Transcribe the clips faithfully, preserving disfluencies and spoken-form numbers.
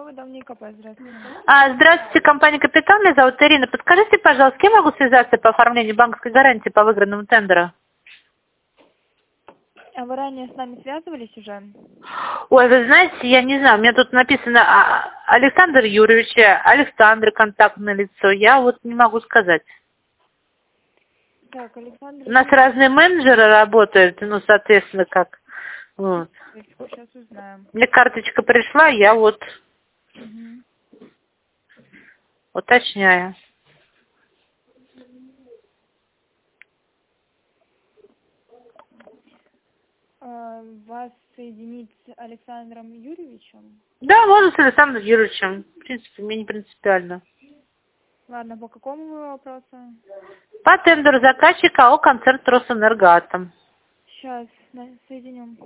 Торговый дом НИКП, здравствуйте. А, здравствуйте, компания «Капитал», меня зовут Ирина. Подскажите, пожалуйста, с кем могу связаться по оформлению банковской гарантии по выигранному тендеру? А вы ранее с нами связывались уже? Ой, вы знаете, я не знаю, у меня тут написано а, Александр Юрьевич, Александр, контактное лицо, я вот не могу сказать. Так, Александр У нас Юрьевич. разные менеджеры работают, ну, соответственно, как. Вот. Сейчас узнаем. Мне карточка пришла, я вот Угу. уточняю. А, вас соединить с Александром Юрьевичем? Да, можно с Александром Юрьевичем. В принципе, мне не принципиально. Ладно, по какому вопросу? По тендеру заказчика АО «Концерт Росэнергоатом». Сейчас, соединем.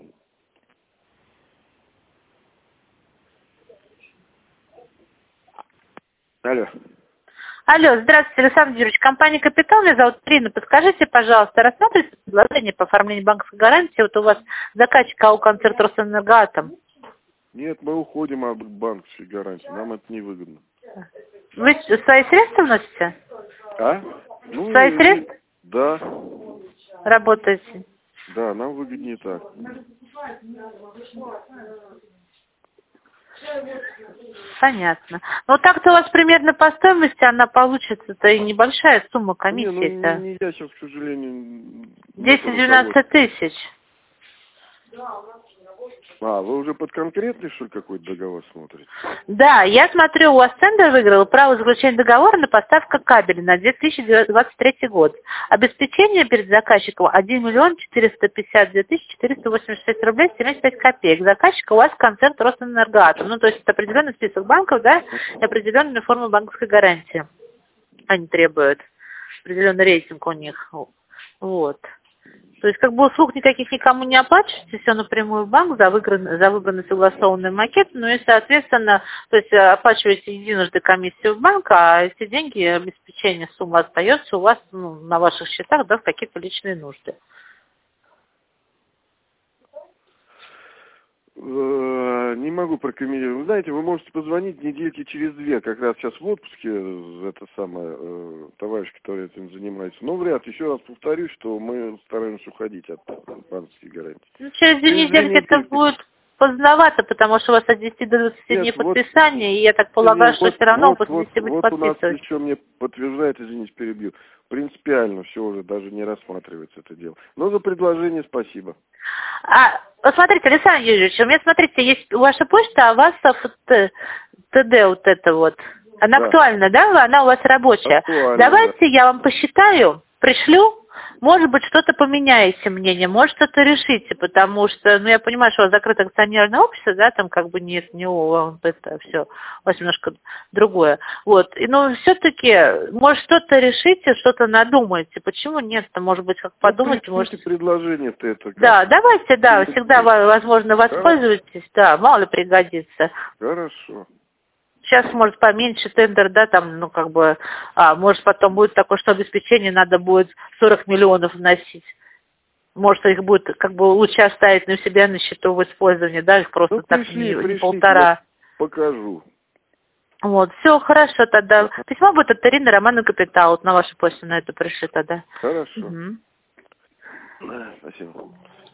Алло. Алло, здравствуйте, Александр Юрьевич. Компания «Капитал», меня зовут Ирина. Подскажите, пожалуйста, рассматриваете предложение по оформлению банковской гарантии? Вот у вас заказчик АО «Концерт Росэнергоатом». Нет, мы уходим от банковской гарантии. Нам это невыгодно. Вы свои средства вносите? А? Ну, Свои и- средства Да. работаете? Да, нам выгоднее так. Понятно. Ну так-то у вас примерно по стоимости она получится-то и небольшая сумма Не, ну комиссии-то. не, не я сейчас, к сожалению, десять-двенадцать тысяч. А, вы уже под конкретный, что ли, какой-то договор смотрите? Да, я смотрю, у вас тендер выиграл право заключения договора на поставку кабеля на две тысячи двадцать третий год. Обеспечение перед заказчиком один миллион четыреста пятьдесят две тысячи четыреста восемьдесят шесть рублей семьдесят пять копеек. Заказчика у вас «Концерт Росэнергоатом». Ну, то есть это определенный список банков, да, и определенная форма банковской гарантии. Они требуют. Определенный рейтинг у них. Вот. То есть как бы услуг никаких никому не оплачиваете, все напрямую в банк за выбранный, за выбранный согласованный макет, ну и, соответственно, то есть оплачиваете единожды комиссию в банк, а эти деньги, обеспечение суммы остается у вас, ну, на ваших счетах, да, в какие-то личные нужды. Не могу прокомментировать. Вы знаете, вы можете позвонить недельки через две, как раз сейчас в отпуске, это самое, э, товарищ, который этим занимается. Но вряд ли, еще раз повторюсь, что мы стараемся уходить от банковской гарантии. Ну, через две Через две недельки это недельки. будет поздновато, потому что у вас от десяти до двадцати Нет, дней вот- подписания, и я так полагаю, Нет, что вот, все равно вот, после вот, десяти будет вот у нас подписывать. еще мне подтверждает, извините, перебью, принципиально все уже даже не рассматривается это дело. Но за предложение спасибо. А, посмотрите, Александр Юрьевич, у меня, смотрите, есть ваша почта, а у вас ТД вот это вот. Она Да. актуальна, да? Она у вас рабочая. Актуально, Давайте я вам посчитаю, пришлю. Может быть, что-то поменяете мнение, может, что-то решите, потому что, ну, я понимаю, что у вас закрытое акционерное общество, да, там как бы нет, не у это все, у вас немножко другое. Вот, и, ну, все-таки, может, что-то решите, что-то надумаете. Почему нет-то, может быть, как подумать, ну, может... предложение-то это как? Да, давайте, да, всегда, возможно, воспользуйтесь, да, мало ли пригодится. Хорошо. Сейчас, может, поменьше тендер, да, там, ну, как бы, а, может, потом будет такое, что обеспечение надо будет сорок миллионов вносить. Может, их будет, как бы, лучше оставить на себя на счету в использовании, да, их просто Ну, так пришли, не, не пришли, полтора. я покажу. Вот, все, хорошо тогда. Письмо будет от Ирины Романа «Капитал», вот на вашу почту на это пришли тогда. Хорошо. Угу. Спасибо.